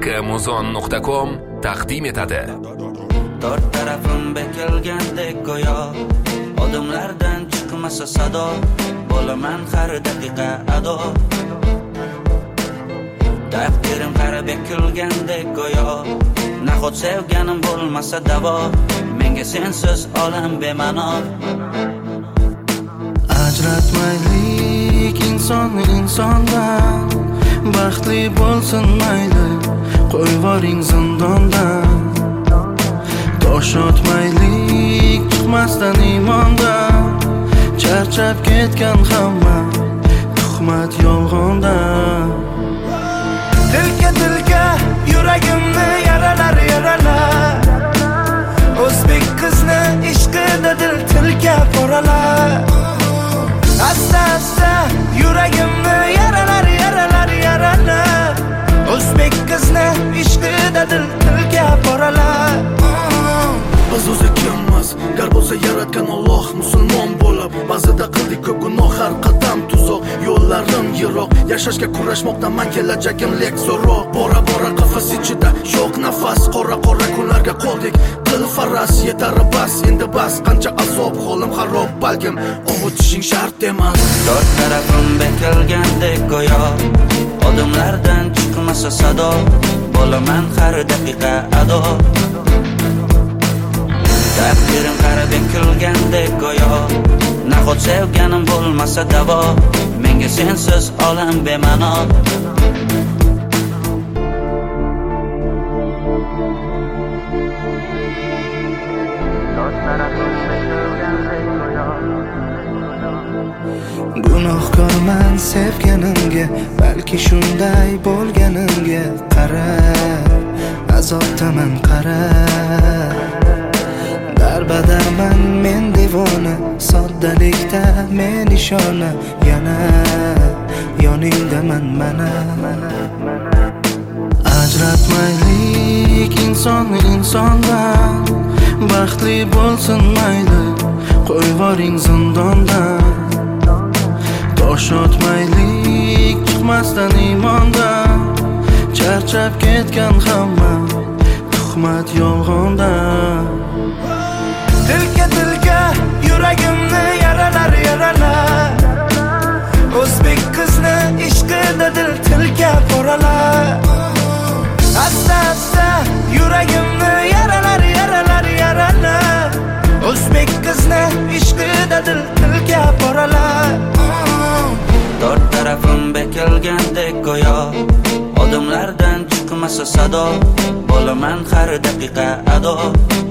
muzon.com taqdim etadi. Dört tarafim bekilgandek go'yo, odamlardan chiqmasa sado, bo'laman har daqiqa ado. Taqdirim qara bekilgandek go'yo, nahot sevganim bo'lmasa davo, menga sensiz olam bema'no. Ajratmaylik insonni insondan, baxtli bo'lsin mayli, qo'yvoring zindondan. Tosh otmaylik chiqmasdan iymondan, charchab ketgan hamma tuhmat yolg'ondan. Dilka yuragimni yaralar o'zbek qizni ishqida dil tilka poralar. Asta yuragimni yaralar o'zbek qizni ishqida dil tilka poralar. Biz o'zi kimmiz? Gar bo'lsa yaratgan Alloh, musulmon bo'lib ba'zida qildik ko'p gunoh, har qadam tuzoq, yo'llarim yiroq, yashashga kurashmoqdaman, kelajagim lek zo'roq. Bora qafas ichida yo'q nafas, qora kunlarga qoldik, qil faras, yetar bas, endi bas, qancha azob, holim xarob, balkim ovutishing shart emas. Dört tarafim bekilgandek go'yo, odamlardan chiqmasa sado, bo'laman har daqiqa ado. Taqdirim qara bekilgandek go'yo, nahot sevganim bo'lmasa davo, menga sensiz olam bema'no. Gunohkorman sevganimga, balki shunday bo'lganimga qara, azobdaman qara. Darbadarman men devona, soddalikda men ishona, yana yoningdaman mana. Ajratmaylik insonni insondan, baxtli bo'lsin mayli, qo'yvoring zindondan. Tosh otmaylik chiqmasdan iymondan, charchab ketgan hamma tuhmat yolg'ondan. Dilka yuragimni yaralar o'zbek qizni ishqida dil tilka poralar. Asta yuragimni yaralar o'zbek qizni ishqida dil tilka poralar. Dört tarafim bekilgandek go'yo, odamlardan chiqmasa sado, bo'laman har daqiqa ado.